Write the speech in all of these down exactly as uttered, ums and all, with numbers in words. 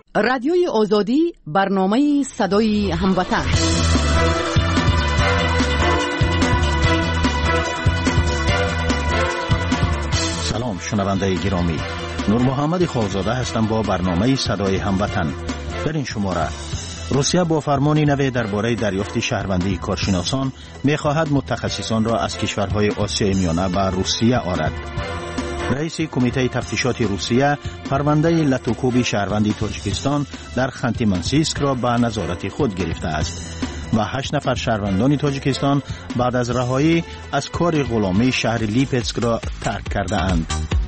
رادیوی آزادی، برنامه صدای هموطن. سلام شنونده گرامی، نور محمد خالزاده هستم با برنامه صدای هموطن. در این شماره روسیه با فرمانی نوی درباره دریافت شهروندی کارشناسان می‌خواهد متخصصان را از کشورهای آسیای میانه به روسیه آرد. رئیس کمیته تفتیشات روسیه پرونده لاتوکوب شهروندی تاجیکستان در خانتی منسیسک را به نظارت خود گرفته است و هشت نفر شهروندان تاجیکستان بعد از رهایی از کار غلامی شهر لیپسک را ترک کرده اند.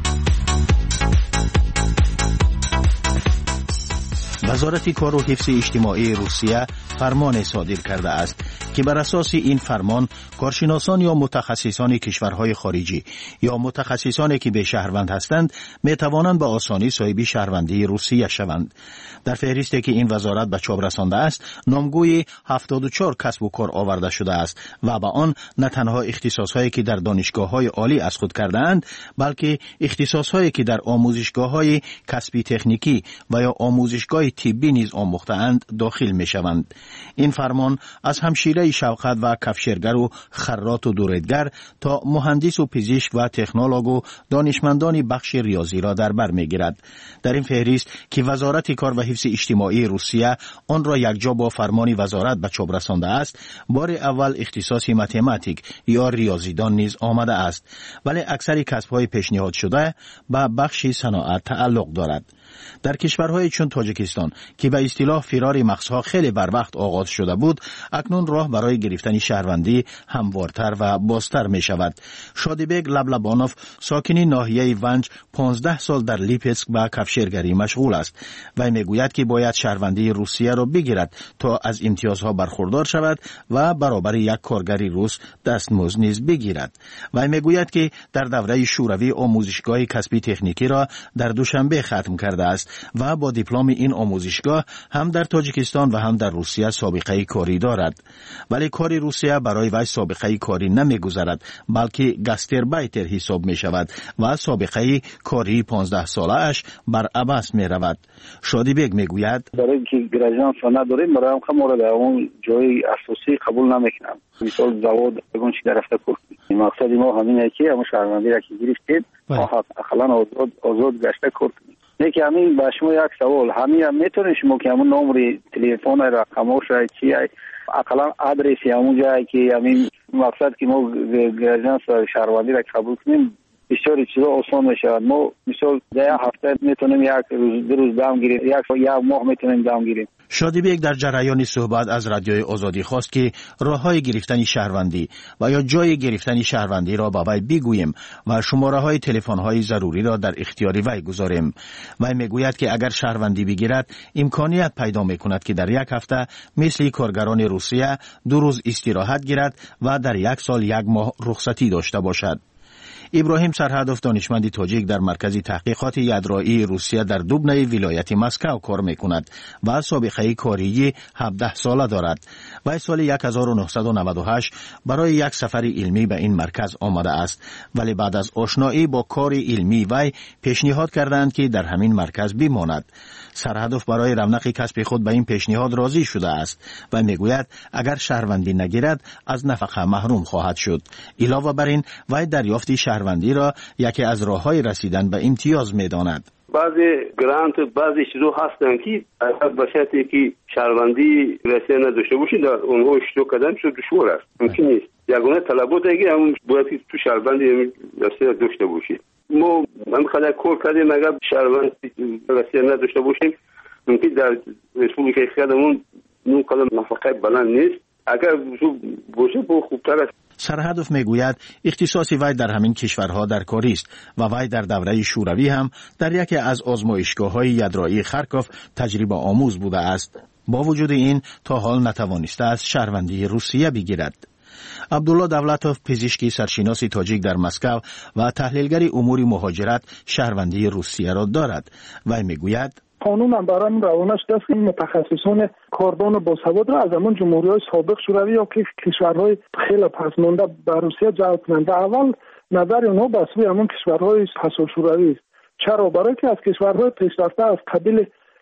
وزارت کار و حفظ اجتماعی روسیه فرمان صادر کرده است که بر اساس این فرمان کارشناسان یا متخصصان کشورهای خارجی یا متخصصانی که به شهروند هستند می توانند به آسانی صاحب شهروندی روسیه شوند. در فهرستی که این وزارت به چاپ رسانده است نامگوی هفتاد و چهار کسب و کار آورده شده است و به آن نه تنها اختصاصهایی که در دانشگاه‌های عالی از خود کرده‌اند بلکه اختصاصهایی که در آموزشگاه‌های کسبی تکنیکی و یا آموزشگاه طبی نیز آموخته‌اند داخل می‌شوند. این فرمان از همشیره شوقت و کفشرگر و خراط و دوریدگر تا مهندس و پزشک و تکنولوژ و دانشمندان بخش ریاضی را در بر می‌گیرد. در این فهرست که وزارت کار و حفظ اجتماعی روسیه آن را یکجا با فرمان وزارت به چاپ رسانده است، بار اول اختصاص متماتیک یا ریاضیدان نیز آمده است، ولی اکثر کسب‌های پیشنهاد شده به بخش صنعت تعلق دارد. در کشورهای چون تاجیکستان که به اصطلاح فرار مغزها خیلی بر وقت آغاز شده بود، اکنون راه برای گرفتن شهروندی هموارتر و بازتر می شود. شادیبگ لبلبانوف ساکن ناحیه ونج پانزده سال در لیپسک به کفشرگری مشغول است و می گوید که باید شهروندی روسیه را بگیرد تا از امتیازها برخوردار شود و برابر یک کارگری روس دستمزد نیز بگیرد. و می گوید که در دوره شوروی آموزشگاه کسبی تکنیکی را در دوشنبه ختم کرده است و با دیپلم این آموزشگاه هم در تاجیکستان و هم در روسیه سابقه کاری دارد. ولی کار روسیه برای وی سابقه کاری نمیگذارد بلکه گاستربایتر حساب می شود و سابقه کاری پانزده ساله اش بر عباس می رود. شادیبگ می گوید برای اینکه گراجان سانا داریم برای هم ما را در اون جای اساسی قبول نمیکنم. مثال زواد بگون چی درفته کرد. مقصد ما همینه که همون شهروندی را که گرفتید اقلا آزاد آزاد گشته کرد. یکی همین با شما یک سوال، همین هم میتونید شما که همون نمره تلفن رقمش چی اقلا آدرسی همون جایی که همین مقصد که ما گراجانس شهروندی را قبول کنیم بسیاری چیزا آسان میشه. ما مثال ده هفته میتونیم یک روز دو روز دام گیریم، یک یک ماه میتونیم دام گیریم. شادیبگ در جریان صحبت از رادیوی آزادی خواست که راههای گرفتن شهروندی و یا جای گرفتن شهروندی را با وی بگوییم و شماره های تلفن های ضروری را در اختیار وی گذاریم. وی میگوید که اگر شهروندی بگیرد امکانیت پیدا میکند که در یک هفته مثل کارگران روسیه دو روز استراحت گیرد و در یک سال یک ماه رخصتی داشته باشد. ابراهیم سرهدف دانشمند تاجیک در مرکز تحقیقات یدرایی روسیه در دوبنه ولایت مسکو کار میکند و سابقه کاری هفده ساله دارد. و سال هزار و نهصد و نود و هشت برای یک سفر علمی به این مرکز آمده است، ولی بعد از آشنایی با کار علمی وی پیشنهاد کردند که در همین مرکز بماند. سرهدف برای رونق کسب خود به این پیشنهاد راضی شده است و میگوید اگر شهروندی نگیرد از نفقه محروم خواهد شد. علاوه بر این وی دریافت شهروندی را یکی از راههای رسیدن به امتیاز میداند. بعضی گرانت بعضی چیزا هستن که به شرطی که شهروندی رسیدن نداشته باشی در اونها اشتراک کردن شو دشوار است، ممکن نیست. یگانه طلبات دیگه هم باید تو شهروندی رسیدن داشته باشی. ما من خدا کار کردیم اگر شهروند رسیدن نداشته باشیم ممکن در رسپوبلیک خودمون نون قدم نفقه بلند نیست. اگر باشه با خوبتر است. سرهدف میگوید اختصاص وی در همین کشورها در کاری است و وی در دوره شوروی هم در یکی از آزمایشگاه‌های یدرایی خارکوف تجربه آموز بوده است. با وجود این تا حال نتوانسته است شهروندی روسیه بگیرد. عبدالله دولتوف پزشکی سرشناس تاجیک در مسکو و تحلیلگر امور مهاجرت شهروندی روسیه را دارد. وی میگوید قانون هم برای این روانش دست این متخصصان کاردان باسواد را از همون جمهوری‌های سابق شوروی یا که کشورهای خیلی پسمانده به روسیه جلب کنند. اول نظر اونها به سوی همون کشورهای پسا شوروی است. چرا؟ برای که از کشورهای پیشرفته از قبیل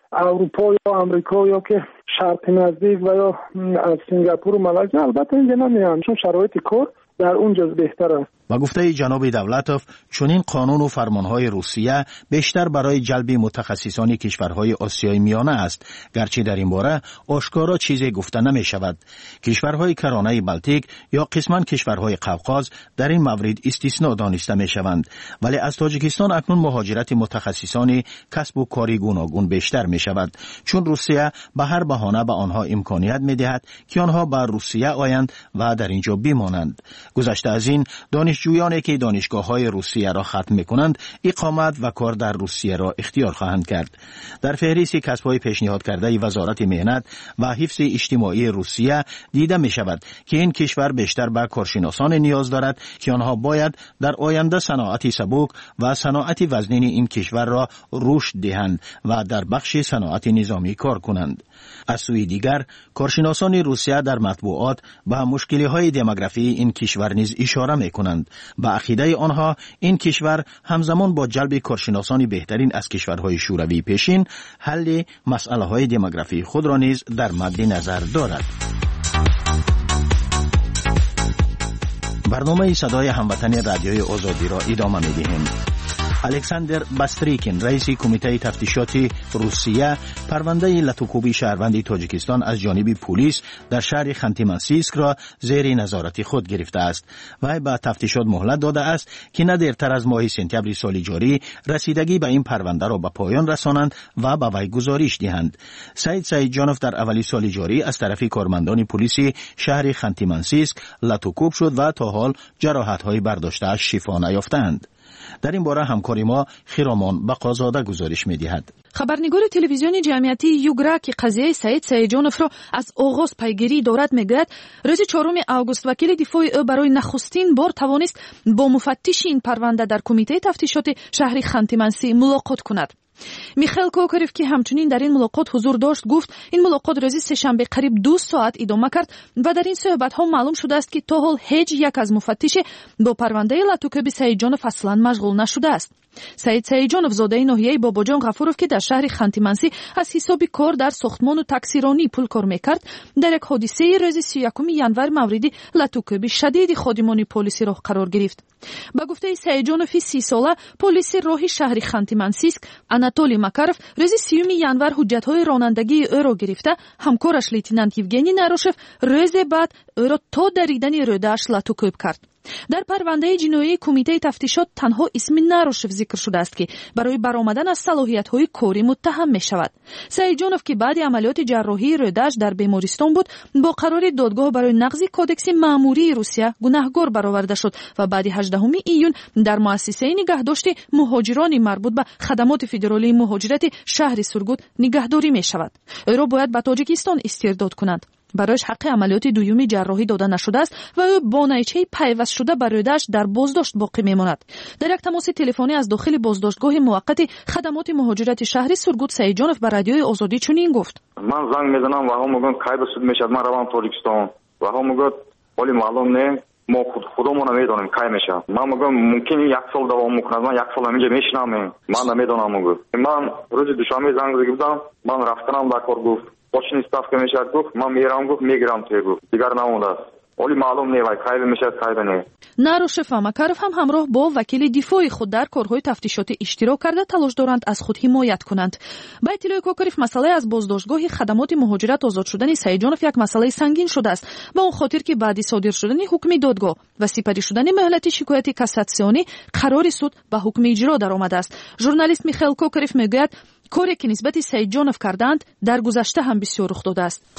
اروپا یا آمریکا یا که شرق نزدیک و یا از سنگاپور و مالزی البته اینجا نمیان، چون شرایط کار در اونجا بهتر است. و گفته جناب دولتوف چنین قانون و فرمانهای روسیه بیشتر برای جلب متخصصان کشورهای آسیای میانه است، گرچه در این باره آشکارا چیزی گفته نمی شود. کشورهای کرانه بلتیک یا قسما کشورهای قوقاز در این مورد استثناء دانسته می شوند، ولی از تاجیکستان اکنون مهاجرت متخصصان کسب و کاری گوناگون بیشتر می شود، چون روسیه به هر بهانه به آنها امکانیت می دهد که آنها به روسیه آیند و در اینجا بمانند. گذشته از این دانشجویانی که دانشگاه‌های روسیه را ختم می‌کنند اقامت و کار در روسیه را اختیار خواهند کرد. در فهرست کسب‌های پیشنهاد کرده وزارت مهنت و حفظ اجتماعی روسیه دیده می‌شود که این کشور بیشتر به کارشناسان نیاز دارد که آنها باید در آینده صنعت سبک و صنعت وزنین این کشور را رشد دهند و در بخش صنعت نظامی کار کنند. از سوی دیگر کارشناسان روسیه در مطبوعات به مشکل‌های دموگرافی این کشور نیز اشاره می‌کنند. به عقیده آنها این کشور همزمان با جلب کارشناسان بهترین از کشورهای شوروی پیشین حل مسئله‌های دموگرافی خود را نیز در مد نظر دارد. برنامه صدای هموطن رادیوی آزادی را ادامه می‌دهیم. الکساندر باستریکین رئیس کمیته تفتیشاتی روسیه پرونده لاتوکوبی شهروند تاجیکستان از جانب پلیس در شهر خانتی-منسیسک را زیر نظارت خود گرفته است. وی به تفتیشات مهلت داده است که نه دیرتر از ماه سپتامبر سال جاری رسیدگی به این پرونده را به پایان رسانند و به وی گزارش دهند. سعید سعید جانوف در اولی سال جاری از طرف کارمندان پلیس شهر خانتی-منسیسک لاتوکوب شد و تا حال جراحت‌های برداشته‌اش شفا نیافتند. در این باره همکاری ما خیرامان بقازاده گزارش می‌دهد. خبرنگار تلویزیون جمعیتی یوگرا که قضیه سعید سعیدجانوف را از آغاز پیگیری دارد میگوید روز چهارم آگوست وکیل دفاع او برای نخستین بار توانست با مفتش این پرونده در کمیته تفتیشات شهر خانتی-منسیسک ملاقات کند. میخائیل کوکاریف که همچنین در این ملاقات حضور داشت گفت این ملاقات روز سه‌شنبه قریب دو ساعت ادامه کرد و در این صحبت ها معلوم شده است که تا حال هیچ یک از مفتش با پرونده لاتوکوبی سعیدجانوف اصلا مشغول نشده است. سعید سعیدجانوف زاده ناحیه باباجان غفورов که در شهر خانتی-منسیسک از حساب کار در ساختمان و تاکسیرانی پول کار میکرد در یک حادثه روز سی و یکم ژانویه مورد لاتوکوبی شدید خادمان پلیس راه قرار گرفت. با گفته سعیدجانوف سی ساله پلیس راه شهر خانتی-منسیسک آناتولی ماکاروف روز سیوم ژانویه حجت‌های رانندگی او را گرفته، همکارش لیتنانت یوگنی ناروشف روز بعد او را تا دریدن روده‌اش لاتوکوب کرد. در پرونده جنایی کمیته تفتیشات تنها اسم ناروشف ذکر شده است که برای برآمدن از صلاحیت‌های کاری متهم می‌شود. سعیدجانوف که بعد عملیات جراحی روده‌اش در بیمارستان بود با قرار دادگاه برای نقض کودکس مأموری روسیه گناهکار برآورده شد و بعد هجدهم ایون در مؤسسه نگهداشت مهاجران مربوط به خدمات فدرالی مهاجرت شهر سورگوت نگهداری می‌شود. او را باید به تاجیکستان استرداد کنند. برایش حق عملیات دومی جراحی داده نشده است و او با نیچه پیوست شده بر روده‌اش در بازداشت باقی میماند. در یک تماس تلفنی از داخل بازداشتگاه موقت خدمات مهاجرت شهر سورگوت سعیدجانوف به رادیوی آزادی چنین گفت: من زنگ میزنم و هم میگن کی بسود میشد، من روم تاجیکستان و هم میگن ولی معلوم نه، ما خود خودمون نمیدونیم کی میشه. من میگم ممکنه یک سال دوام میکنه، من یک سال همینجا میشینم، من نمیدونم. میگم من روز دوشنبه زنگ زدم، من رفتم در کار، گفت باشین استاف که میشد، گفت من میرم، گفت میگیرم توی، گفت دیگر نمونده است ولی معلوم نه وای کی میشد کی نه. ناروشف و ماکاروف هم همراه با وکیل دفاع خود در کارهای تفتیشاتی اشتراک کرده تلاش دارند از خود حمایت کنند. با اطلاع کوکاریف مسئله از بازداشتگاه خدمات مهاجرت آزاد شدن سعیدجانوف یک مسئله سنگین شده است، به اون خاطر که بعد صادر شدن حکم دادگاه و سپری شدن مهلت شکایت کاساسیونی قرار سود به حکم اجرا درآمده است. ژورنالیست میخائیل کوکاریف میگوید کاری که نسبت سعیدجانوف کردند در گذشته هم بسیار رخ داده است.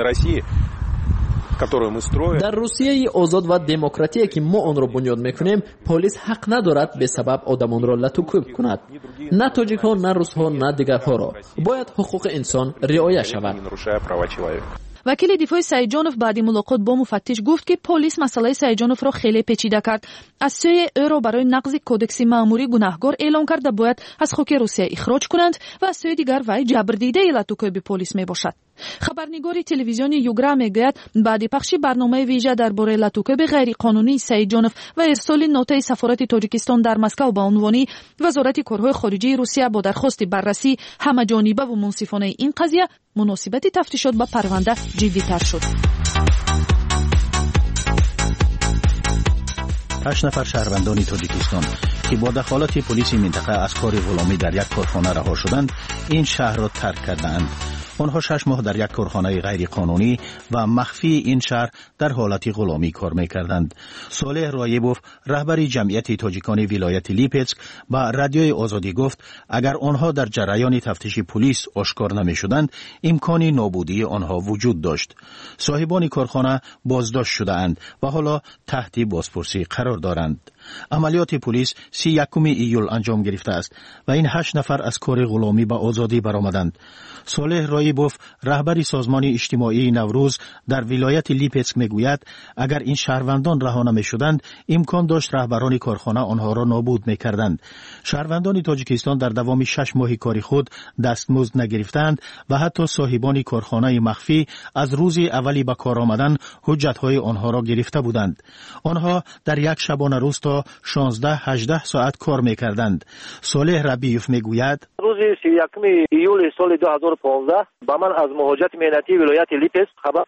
در روسیه آزاد و دموکراتیکی که ما آن را بنیاد میکنیم پلیس حق ندارد به سبب آدمان را لاتوکوب کند. نه تاجیک ها، نه روس ها، نه دیگرها را باید حقوق انسان رعایت شود. وکیل دفاع سعیدجانوف بعد ملاقات با مفتش گفت که پلیس مسئله سعیدجانوف را خیلی پیچیده کرد. از سوی او را برای نقض کودکس مأموری گناهکار اعلام کرد و باید از خاک روسیه اخراج کنند و از سوی دیگر وی جبردیده لاتوکوبی پلیس می باشد. خبرنگاری تلویزیون یوگرا میگوید بعد پخش برنامه ویژه درباره لطوکب غیرقانونی سعید جانف و ارسال نوتای سفارت تاجیکستان در مسکو با عنوان وزارت کارهای خارجه روسیه با درخواست بررسی همه‌جانبه و منصفانه این قضیه، مناسبت تفتیشات به پرونده جدی‌تر شد. هشت نفر شهروندان تاجیکستان که با دخالت پلیس منطقه از کار غلامی در یک کارخانه رها شدند، این شهر را ترک کردند. آنها شش ماه در یک کارخانه غیر قانونی و مخفی این شهر در حالت غلامی کار می‌کردند. صالح رایبوف، رهبر جمعیت تاجیکان ولایت لیپسک، با رادیوی آزادی گفت اگر آنها در جریان تفتیش پلیس آشکار نمی‌شدند، امکانی نابودی آنها وجود داشت. صاحبان کارخانه بازداشت شده‌اند و حالا تحت بازپرسی قرار دارند. عملیات پلیس سی یکم ایول انجام گرفته است و این هشت نفر از کار غلامی به آزادی برآمدند. صالح رایبوف، رهبر سازمان اجتماعی نوروز در ولایت لیپسک میگوید اگر این شهروندان رها نمی‌شدند، امکان داشت رهبران کارخانه آنها را نابود می‌کردند. شهروندان تاجیکستان در دوام شش ماه کاری خود دستمزد نگرفتند و حتی صاحبان کارخانه مخفی از روز اولی به کار آمدن حجت‌های آنها را گرفته بودند. آنها در یک شبانه روز تا شانزده هجده ساعت کار می‌کردند. صالح ربیوف میگوید روز سی یکم ایول سال دو هزار و پانزده با من از مهاجرت مهنتی ولایت لیپسک خبر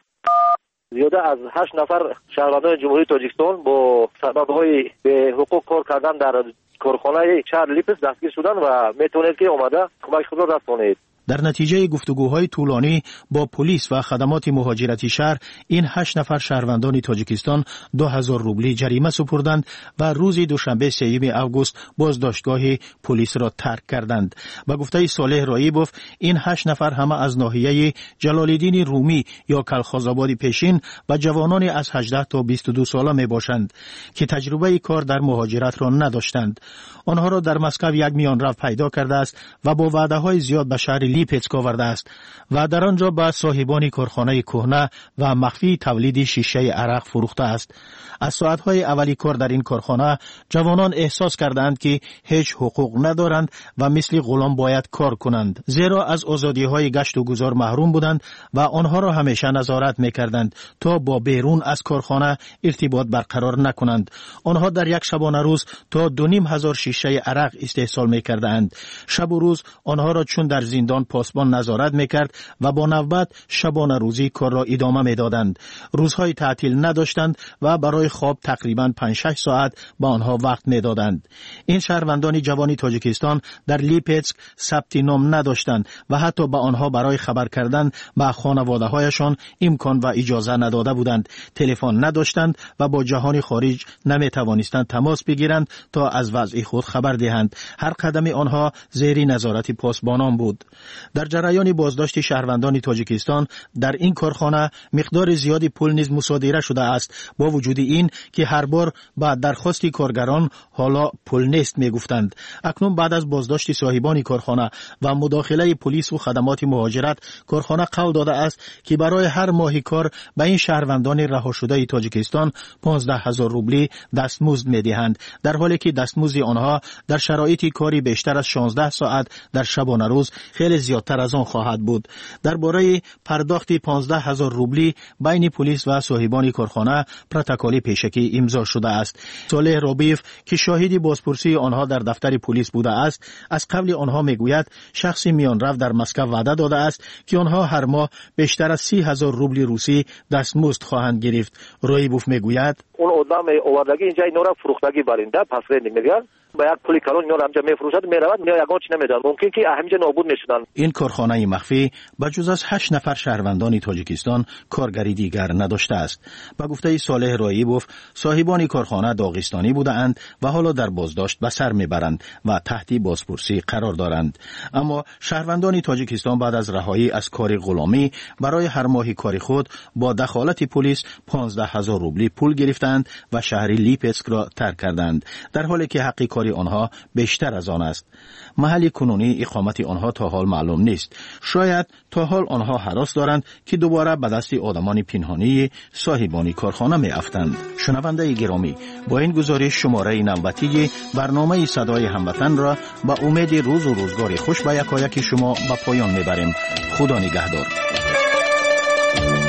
زیاده از هشت نفر شهروندان جمهوری تاجیکستان با سبب‌های به حقوق کار کردن در کارخانه شهر لیپسک دستگیر شدند و میتونید که اومده کمک خود را رسانید. در نتیجه گفتگوهای طولانی با پلیس و خدمات مهاجرتی شهر، این هشت نفر شهروندان تاجیکستان دو هزار روبلی جریمه سپردند و روز دوشنبه سوم آگوست بازداشتگاه پلیس را ترک کردند. با گفته صالح رایبوف، این هشت نفر همه از ناحیه جلال‌الدین رومی یا کلخازآباد پیشین و جوانان از هجده تا بیست و دو ساله می باشند که تجربه کار در مهاجرت را نداشتند. آنها را در مسکو یک میانرو پیدا کرده است و با وعده‌های زیاد به شهر لیپسک آورده است و در آنجا به صاحبان کارخانه کهنه و مخفی تولید شیشه عرق فروخته است. از ساعتهای اولی کار در این کارخانه جوانان احساس کردند که هیچ حقوق ندارند و مثل غلام باید کار کنند، زیرا از آزادی‌های گشت و گذار محروم بودند و آنها را همیشه نظارت می‌کردند تا با بیرون از کارخانه ارتباط برقرار نکنند. آنها در یک شبانه روز تا دو نیم هزار شیشه عرق استحصال می‌کردند. شب و روز آنها را چون در زندان پاسبان نظارت می‌کرد و با نوبت شبانه روزی کار را ادامه می‌دادند. روزهای تعطیل نداشتند و برای خواب تقریباً پنج شش ساعت به آنها وقت می‌دادند. این شهروندان جوان تاجیکستان در لیپسک ثبت نام نداشتند و حتی به آنها برای خبر کردن به خانواده‌هایشان امکان و اجازه نداده بودند. تلفن نداشتند و با جهان خارج نمی‌توانستند تماس بگیرند تا از وضع خود خبر دهند. هر قدم آنها زیر نظارت پاسبانان بود. در جریان بازداشت شهروندان تاجیکستان در این کارخانه مقدار زیادی پول نیز مصادره شده است، با وجود این که هر بار با درخواست کارگران حالا پول نیست میگفتند. اکنون بعد از بازداشت صاحبان کارخانه و مداخله پلیس و خدمات مهاجرت، کارخانه قول داده است که برای هر ماه کار به این شهروندان رها شده تاجیکستان پانزده هزار روبلی دستمزد میدهند، در حالی که دستمزد آنها در شرایط کاری بیشتر از شانزده ساعت در شبانه روز خیلی زیادتر از آن خواهد بود. درباره پرداخت پانزده هزار روبلی بین پلیس و صاحبان کارخانه پروتکل پیشکی امضا شده است. صالح رابیف که شاهد بازپرسی آنها در دفتر پلیس بوده است، از قبل آنها میگوید شخص میانرو در مسکو وعده داده است که آنها هر ماه بیشتر از سی هزار روبل روسی دستمزد خواهند گرفت. رایبوف میگوید اون آدم آوردگی اینجا اینا را فروختگی برنده پس رنگ میگن با یک پولی کلون اینا را همجا میفروشد میرود میاد یگان چی نمیدن، ممکن که همینجا نابود نشدن. این کارخانه مخفی بجز از هشت نفر شهروندان تاجیکستان کارگری دیگر نداشته است. با گفته صالح رایبوف، صاحبان کارخانه داغستانی بودند و حالا در بازداشت به سر میبرند و تحت بازپرسی قرار دارند. اما شهروندان تاجیکستان بعد از رهایی از کار غلامی برای هر ماه کاری خود با دخالت پلیس پانزده هزار روبلی پول گرفتند و شهر لیپسک را ترک کردند، در حالی که حق کاری آنها بیشتر از آن است. محل کنونی اقامت آنها تا حال معلوم نیست. شاید تا حال آنها هراس دارند که دوباره به دست آدمان پنهانی صاحبان کارخانه می افتند. شنونده گرامی، با این گزارش شماره نوبتی برنامه صدای هموطن را با امید روز و روزگار خوش به یکایک شما به پایان می بریم. خدا نگهدار. میکنیم.